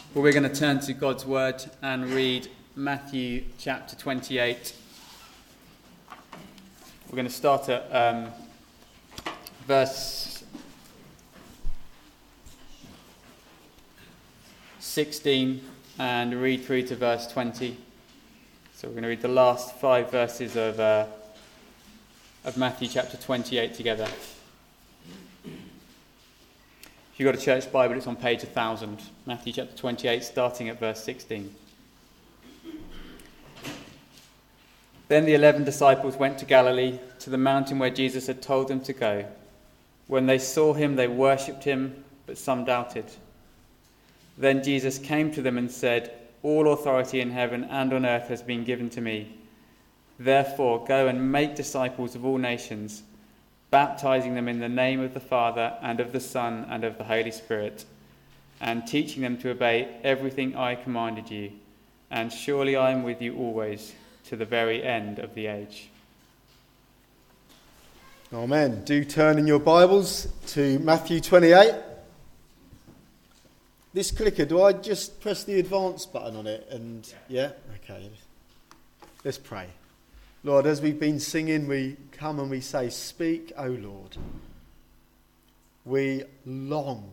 Well, we're going to turn to God's Word and read Matthew chapter 28. We're going to start at verse 16 and read through to verse 20. So we're going to read the last 5 verses of Matthew chapter 28 together. If you've got a church Bible, it's on page 1000. Matthew chapter 28, starting at verse 16. Then the 11 disciples went to Galilee, to the mountain where Jesus had told them to go. When they saw him, they worshipped him, but some doubted. Then Jesus came to them and said, "All authority in heaven and on earth has been given to me. Therefore, go and make disciples of all nations, baptizing them in the name of the Father and of the Son and of the Holy Spirit, and teaching them to obey everything I commanded you. And surely I am with you always, to the very end of the age." Amen. Do turn in your Bibles to Matthew 28. This clicker, do I just press the advance button on it? And yeah? Okay. Let's pray. Lord, as we've been singing, we come and we say, "Speak, O Lord." We long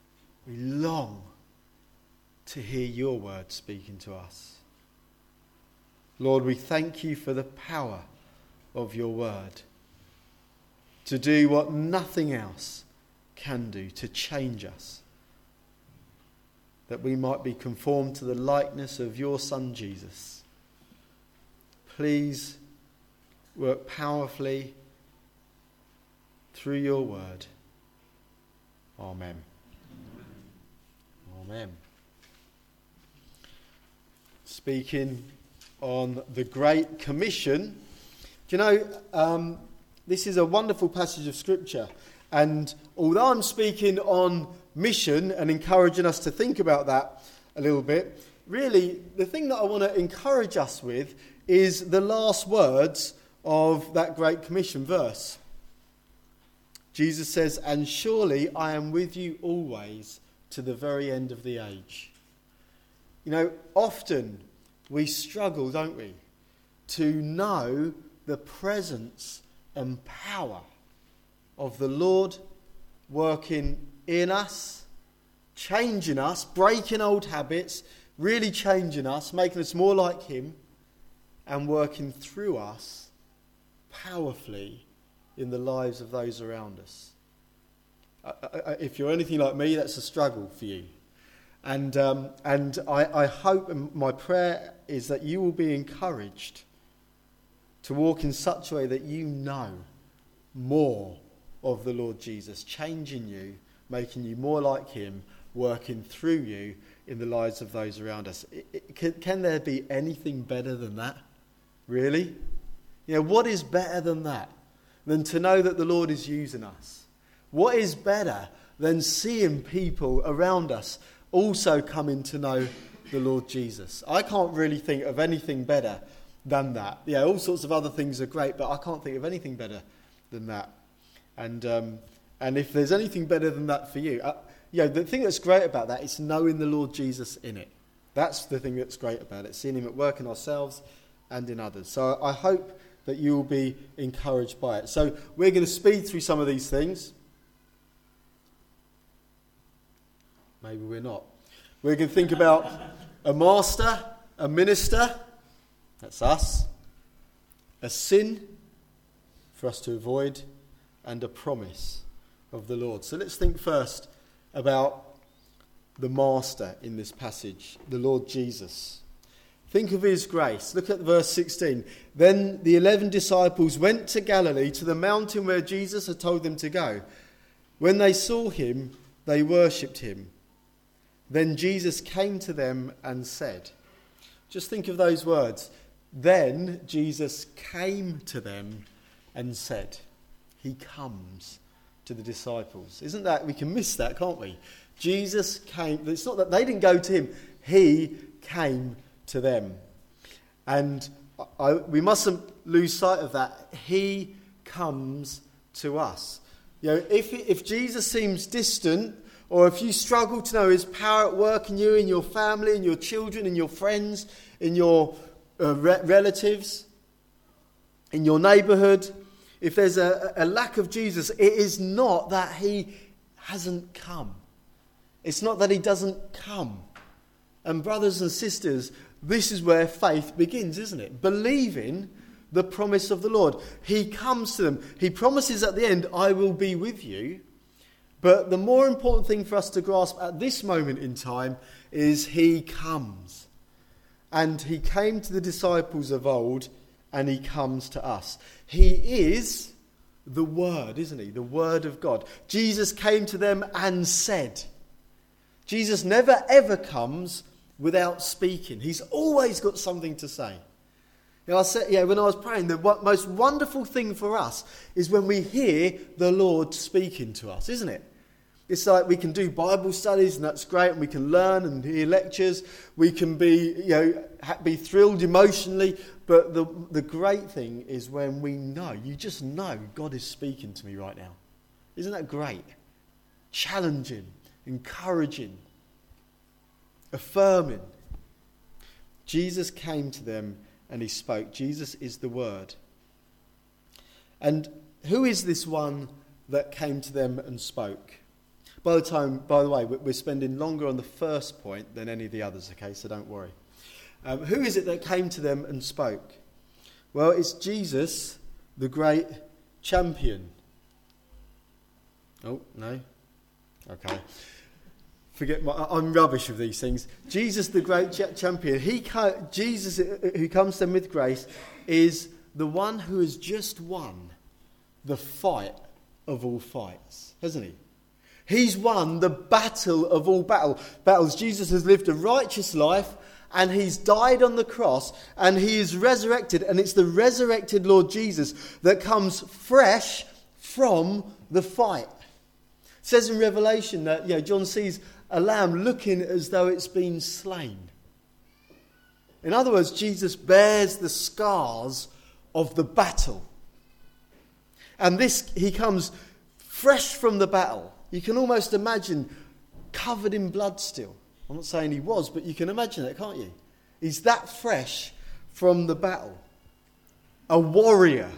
to hear your word speaking to us. Lord, we thank you for the power of your word to do what nothing else can do, to change us, that we might be conformed to the likeness of your Son, Jesus. Please work powerfully through your word. Amen. Amen. Speaking on the Great Commission. Do you know, this is a wonderful passage of Scripture. And although I'm speaking on mission and encouraging us to think about that a little bit, really the thing that I want to encourage us with is the last words of that Great Commission verse. Jesus says, "And surely I am with you always to the very end of the age." You know, often we struggle, don't we, to know the presence and power of the Lord working in us, changing us, breaking old habits, really changing us, making us more like him, and working through us powerfully in the lives of those around us. If you're anything like me, that's a struggle for you. And I hope, and my prayer is that you will be encouraged to walk in such a way that you know more of the Lord Jesus, changing you, making you more like him, working through you in the lives of those around us. Can there be anything better than that? Really? You know, what is better than that? Than to know that the Lord is using us? What is better than seeing people around us also coming to know the Lord Jesus? I can't really think of anything better than that. Yeah, all sorts of other things are great, but I can't think of anything better than that. And if there's anything better than that for you, the thing that's great about that is knowing the Lord Jesus in it. That's the thing that's great about it, seeing him at work in ourselves and in others. So I hope that you will be encouraged by it. So we're going to speed through some of these things. Maybe we're not. We're going to think about a master, a minister, that's us, a sin for us to avoid, and a promise of the Lord. So let's think first about the master in this passage, the Lord Jesus. Think of his grace. Look at verse 16. Then the 11 disciples went to Galilee, to the mountain where Jesus had told them to go. When they saw him, they worshipped him. Then Jesus came to them and said, just think of those words. Then Jesus came to them and said. He comes to the disciples. Isn't that, we can miss that, can't we? Jesus came. It's not that they didn't go to him. He came to them. And we mustn't lose sight of that. He comes to us. You know, if Jesus seems distant or if you struggle to know His power at work in you, in your family, in your children, in your friends, in your relatives, in your neighbourhood, if there's a lack of Jesus, it is not that He hasn't come. It's not that He doesn't come. And brothers and sisters, this is where faith begins, isn't it? Believing the promise of the Lord. He comes to them. He promises at the end, I will be with you. But the more important thing for us to grasp at this moment in time is He comes. And He came to the disciples of old, and He comes to us. He is the Word, isn't He? The Word of God. Jesus came to them and said. Jesus never ever comes without speaking. He's always got something to say. You know, I said, when I was praying, the most wonderful thing for us is when we hear the Lord speaking to us, isn't it? It's like we can do Bible studies, and that's great, and we can learn and hear lectures. We can be thrilled emotionally, but the great thing is when we know, you just know God is speaking to me right now. Isn't that great? Challenging, encouraging, affirming. Jesus came to them and He spoke. Jesus is the Word. And who is this one that came to them and spoke? By the way, we're spending longer on the first point than any of the others, okay, so don't worry. Who is it that came to them and spoke? Well, it's Jesus, the great champion. Oh, no? Okay. I'm rubbish with these things. Jesus, the great champion. Jesus, who comes to them with grace, is the one who has just won the fight of all fights, hasn't He? He's won the battle of all battles. Jesus has lived a righteous life, and He's died on the cross, and He is resurrected, and it's the resurrected Lord Jesus that comes fresh from the fight. It says in Revelation that John sees a lamb looking as though it's been slain. In other words, Jesus bears the scars of the battle. And He comes fresh from the battle. You can almost imagine covered in blood still. I'm not saying He was, but you can imagine it, can't you? He's that fresh from the battle. A warrior.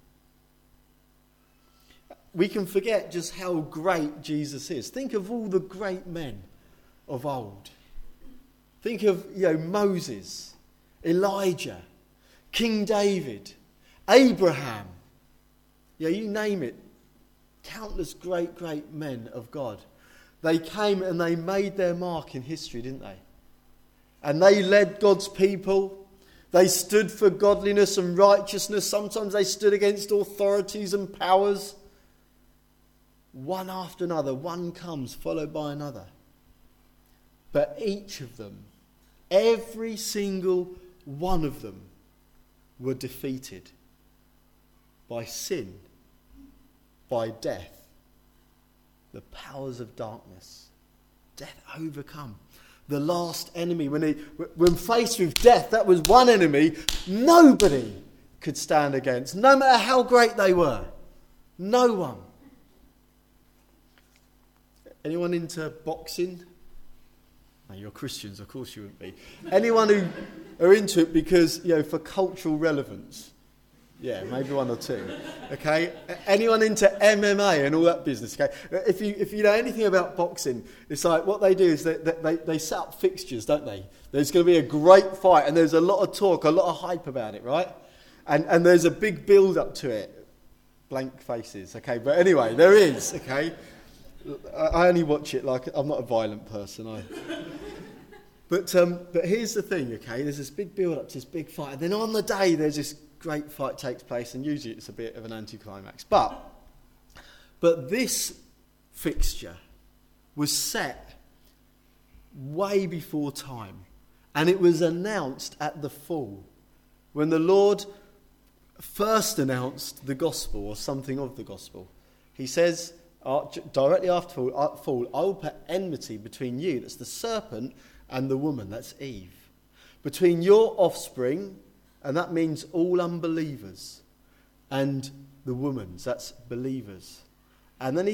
We can forget just how great Jesus is. Think of all the great men of old. Think of Moses, Elijah, King David, Abraham. You name it. Countless great men of God. They came and they made their mark in history, didn't they? And they led God's people. They stood for godliness and righteousness. Sometimes they stood against authorities and powers. One after another, one comes followed by another. But each of them, every single one of them, were defeated by sin, by death, the powers of darkness. Death overcome. The last enemy, when faced with death, that was one enemy nobody could stand against, no matter how great they were. No one. Anyone into boxing? No, you're Christians, of course you wouldn't be. Anyone who are into it because, for cultural relevance? Yeah, maybe one or two. Okay? Anyone into MMA and all that business? Okay? If you know anything about boxing, it's like what they do is they set up fixtures, don't they? There's going to be a great fight, and there's a lot of talk, a lot of hype about it, right? And there's a big build-up to it. Blank faces, okay? But anyway, there is, okay? I only watch it like I'm not a violent person. But here's the thing, okay? There's this big build-up to this big fight, and then on the day there's this great fight takes place, and usually it's a bit of an anticlimax. But this fixture was set way before time, and it was announced at the fall, when the Lord first announced the gospel, or something of the gospel. He says, directly after fall, I will put enmity between you, that's the serpent, and the woman, that's Eve. Between your offspring, and that means all unbelievers, and the woman's, that's believers. And then he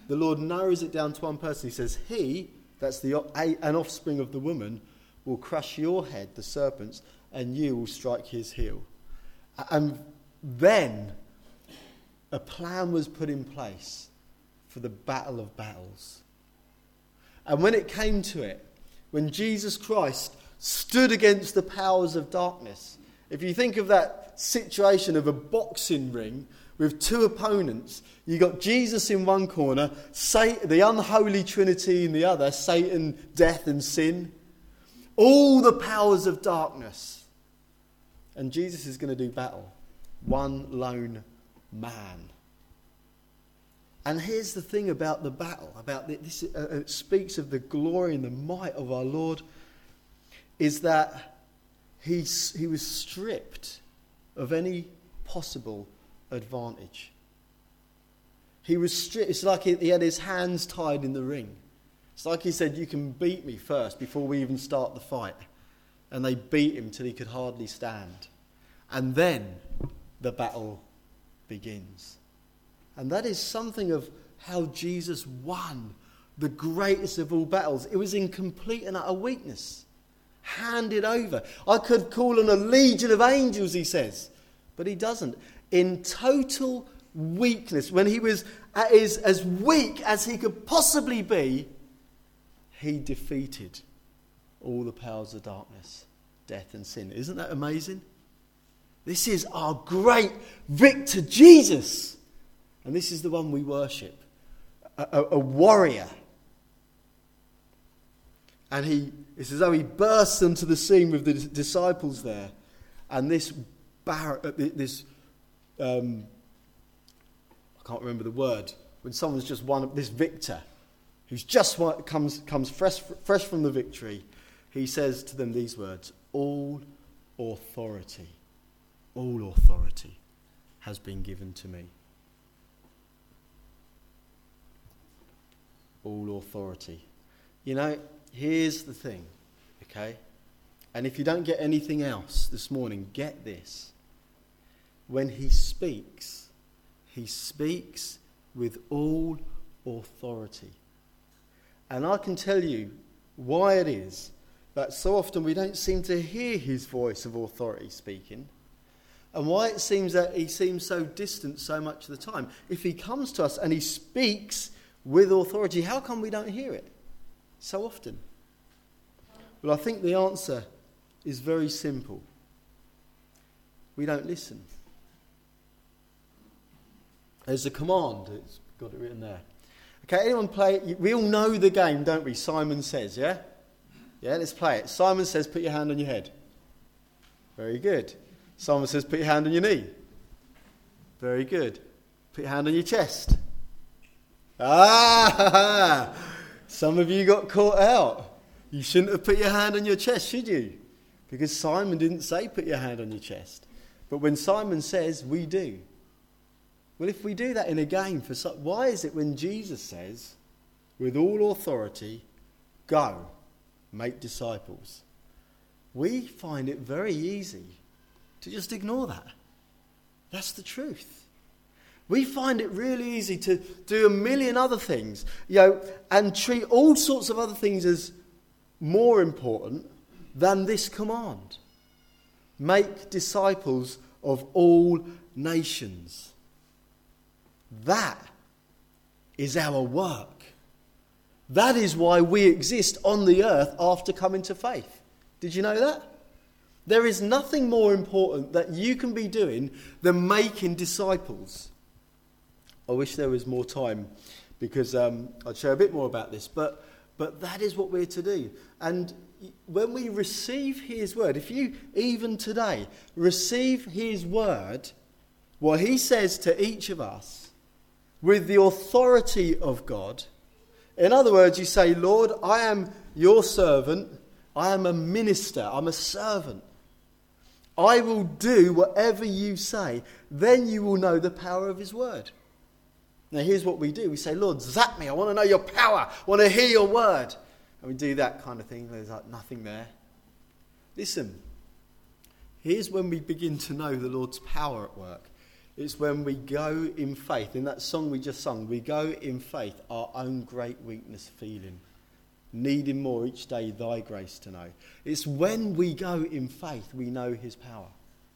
the Lord narrows it down to one person. He says, he, that's an offspring of the woman, will crush your head, the serpent's, and you will strike his heel. And then a plan was put in place for the battle of battles. And when it came to it, when Jesus Christ stood against the powers of darkness, if you think of that situation of a boxing ring with two opponents, you got Jesus in one corner, the unholy trinity in the other, Satan, death and sin, all the powers of darkness. And Jesus is going to do battle. One lone man. And here's the thing about the battle, about this, it speaks of the glory and the might of our Lord, is that he was stripped of any possible advantage. He was stripped. It's like he had his hands tied in the ring. It's like he said, you can beat me first before we even start the fight. And they beat him till he could hardly stand. And then the battle begins. And that is something of how Jesus won the greatest of all battles. It was in complete and utter weakness. Handed over. I could call on a legion of angels, he says. But he doesn't. In total weakness, when he was as weak as he could possibly be, he defeated all the powers of darkness, death and sin. Isn't that amazing? This is our great victor, Jesus. And this is the one we worship. A warrior. And it's as though he bursts into the scene with the disciples there. And I can't remember the word, when someone's just won, this victor, who's just comes fresh from the victory, he says to them these words, all authority has been given to me. All authority. You know, here's the thing, okay? And if you don't get anything else this morning, get this. When he speaks with all authority. And I can tell you why it is that so often we don't seem to hear his voice of authority speaking, and why it seems that he seems so distant so much of the time. If he comes to us and he speaks with authority, how come we don't hear it so often? Well, I think the answer is very simple. We don't listen. There's a command. It's got it written there. Okay, anyone play it? We all know the game, don't we? Simon Says, yeah? Yeah, let's play it. Simon Says, put your hand on your head. Very good. Simon Says, put your hand on your knee. Very good. Put your hand on your chest. Some of you got caught out. You shouldn't have put your hand on your chest, should you? Because Simon didn't say put your hand on your chest. But when Simon says, we do. Well, if we do that in a game, why is it when Jesus says, with all authority, go, make disciples, we find it very easy to just ignore that? That's the truth. We find it really easy to do a million other things, and treat all sorts of other things as more important than this command. Make disciples of all nations. That is our work. That is why we exist on the earth after coming to faith. Did you know that? There is nothing more important that you can be doing than making disciples. I wish there was more time, because I'd share a bit more about this. But that is what we're to do. And when we receive his word, if you even today receive his word, what he says to each of us, with the authority of God. In other words, you say, Lord, I am your servant. I am a minister. I'm a servant. I will do whatever you say. Then you will know the power of his word. Now, here's what we do. We say, Lord, zap me. I want to know your power. I want to hear your word. And we do that kind of thing. There's like nothing there. Listen, here's when we begin to know the Lord's power at work. It's when we go in faith. In that song we just sung, we go in faith, our own great weakness feeling, needing more each day thy grace to know. It's when we go in faith we know his power.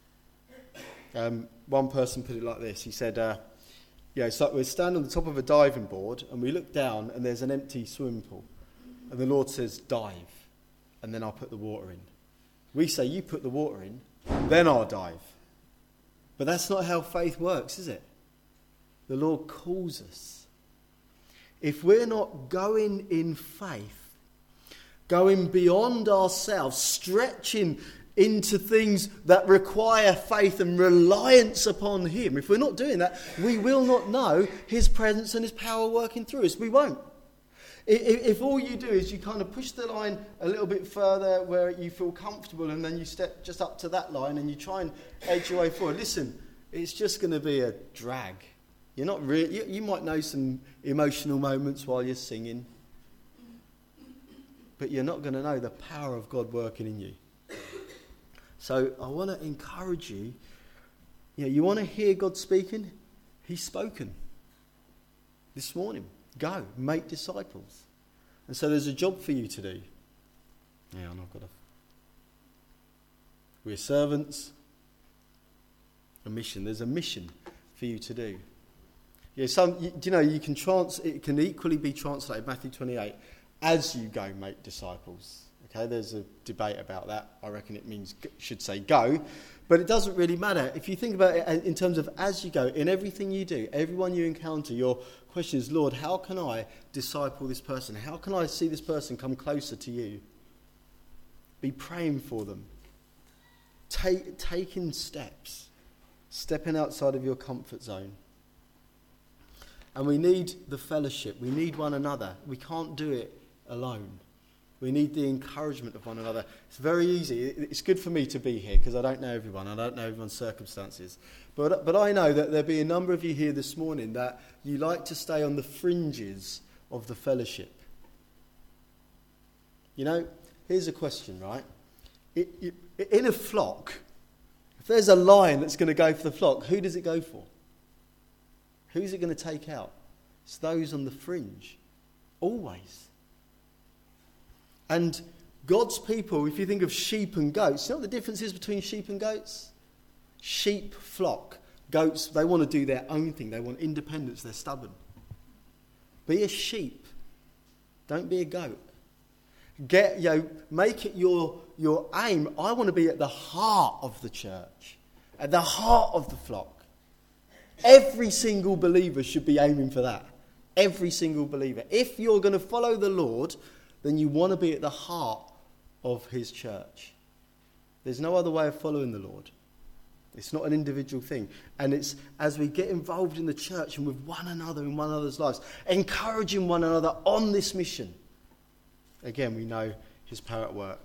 One person put it like this. He said, it's like we're standing on the top of a diving board and we look down and there's an empty swimming pool. And the Lord says, dive, and then I'll put the water in. We say, you put the water in, then I'll dive. But that's not how faith works, is it? The Lord calls us. If we're not going in faith, going beyond ourselves, stretching into things that require faith and reliance upon him, if we're not doing that, we will not know his presence and his power working through us. We won't. If all you do is you kind of push the line a little bit further where you feel comfortable and then you step just up to that line and you try and edge your way forward, listen, it's just going to be a drag. You're not really, you might know some emotional moments while you're singing, but you're not going to know the power of God working in you. So I want to encourage you, you want to hear God speaking? He's spoken this morning. Go, make disciples. And so there's a job for you to do. We're servants. A mission. There's a mission for you to do. It can equally be translated, Matthew 28, as you go make disciples. Okay, there's a debate about that. I reckon it should say go, but it doesn't really matter. If you think about it in terms of as you go, in everything you do, everyone you encounter, your question is, Lord, how can I disciple this person? How can I see this person come closer to you? Be praying for them. Taking steps. Stepping outside of your comfort zone. And we need the fellowship. We need one another. We can't do it alone. We need the encouragement of one another. It's very easy. It's good for me to be here because I don't know everyone. I don't know everyone's circumstances. But I know that there'll be a number of you here this morning that you like to stay on the fringes of the fellowship. Here's a question, right? In a flock, if there's a lion that's going to go for the flock, who does it go for? Who's it going to take out? It's those on the fringe. Always. And God's people, if you think of sheep and goats, you know what the difference is between sheep and goats? Sheep flock. Goats, they want to do their own thing. They want independence. They're stubborn. Be a sheep. Don't be a goat. Make it your aim. I want to be at the heart of the church, at the heart of the flock. Every single believer should be aiming for that. Every single believer. If you're going to follow the Lord, then you want to be at the heart of his church. There's no other way of following the Lord. It's not an individual thing. And it's as we get involved in the church and with one another in one another's lives, encouraging one another on this mission. Again, we know his power at work.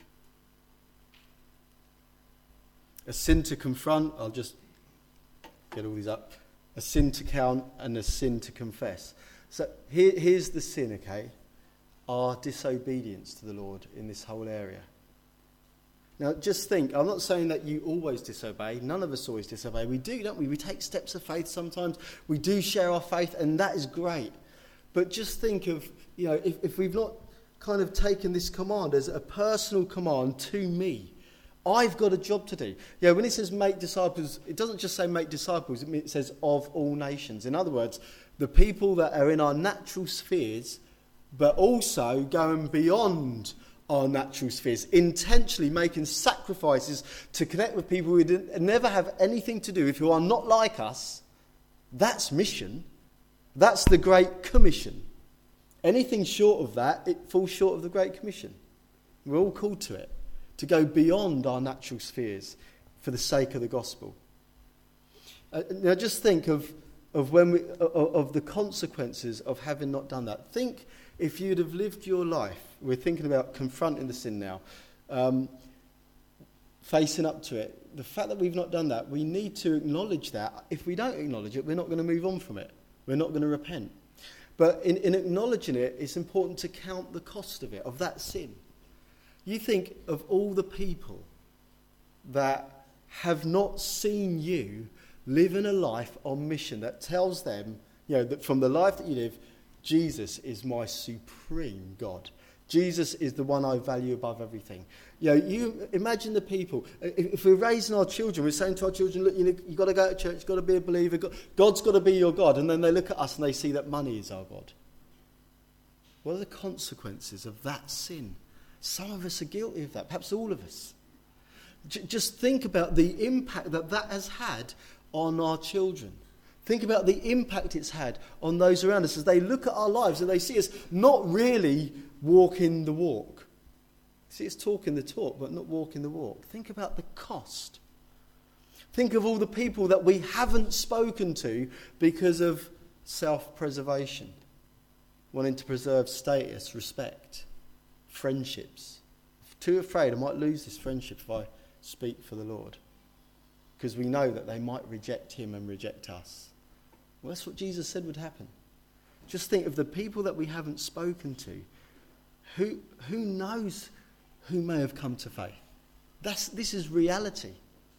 A sin to confront, I'll just get all these up. A sin to count and a sin to confess. So here's the sin, okay? Our disobedience to the Lord in this whole area. Now, just think, I'm not saying that you always disobey. None of us always disobey. We do, don't we? We take steps of faith sometimes. We do share our faith, and that is great. But just think of, if we've not kind of taken this command as a personal command to me, I've got a job to do. When it says make disciples, it doesn't just say make disciples, it says of all nations. In other words, the people that are in our natural spheres, but also going beyond our natural spheres, intentionally making sacrifices to connect with people who never have anything to do with, who are not like us. That's mission. That's the Great Commission. Anything short of that, it falls short of the Great Commission. We're all called to it, to go beyond our natural spheres for the sake of the gospel. Now just think of the consequences of having not done that. Think if you'd have lived your life, we're thinking about confronting the sin now, facing up to it. The fact that we've not done that, we need to acknowledge that. If we don't acknowledge it, we're not going to move on from it. We're not going to repent. But in acknowledging it, it's important to count the cost of it, of that sin. You think of all the people that have not seen you living a life on mission that tells them, that from the life that you live, Jesus is my supreme God. Jesus is the one I value above everything. You imagine the people. If we're raising our children, we're saying to our children, look, you've got to go to church, you've got to be a believer, God's got to be your God. And then they look at us and they see that money is our God. What are the consequences of that sin? Some of us are guilty of that, perhaps all of us. Just think about the impact that has had on our children. Think about the impact it's had on those around us as they look at our lives and they see us not really walking the walk. See us talking the talk, but not walking the walk. Think about the cost. Think of all the people that we haven't spoken to because of self-preservation, wanting to preserve status, respect, friendships. Too afraid I might lose this friendship if I speak for the Lord, because we know that they might reject him and reject us. Well, that's what Jesus said would happen. Just think of the people that we haven't spoken to. Who knows who may have come to faith? This is reality.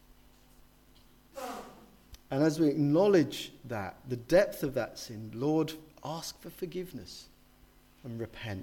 And as we acknowledge that, the depth of that sin, Lord, ask for forgiveness and repent.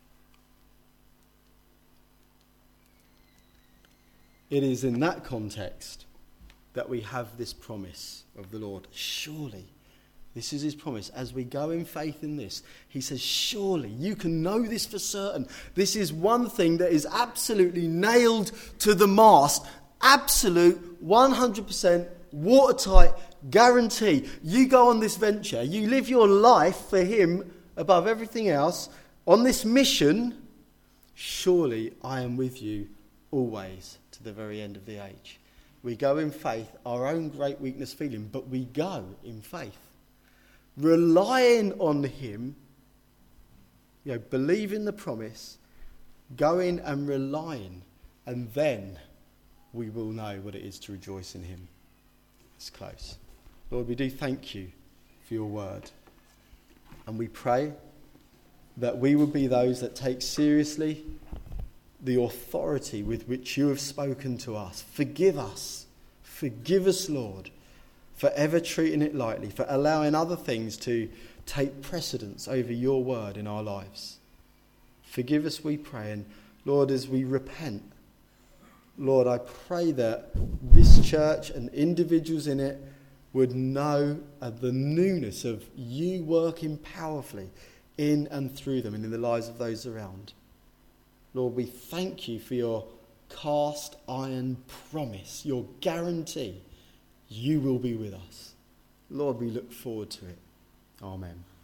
It is in that context that we have this promise of the Lord. Surely, this is his promise. As we go in faith in this, he says, surely you can know this for certain. This is one thing that is absolutely nailed to the mast. Absolute, 100%, watertight guarantee. You go on this venture. You live your life for him above everything else. On this mission, surely I am with you always to the very end of the age. We go in faith, our own great weakness feeling, but we go in faith. Relying on him, believing the promise, going and relying, and then we will know what it is to rejoice in him. It's close. Lord, we do thank you for your word. And we pray that we will be those that take seriously the authority with which you have spoken to us. Forgive us. Forgive us, Lord, for ever treating it lightly, for allowing other things to take precedence over your word in our lives. Forgive us, we pray. And Lord, as we repent, Lord, I pray that this church and individuals in it would know the newness of you working powerfully in and through them and in the lives of those around. Lord, we thank you for your cast iron promise, your guarantee. You will be with us. Lord, we look forward to it. Amen.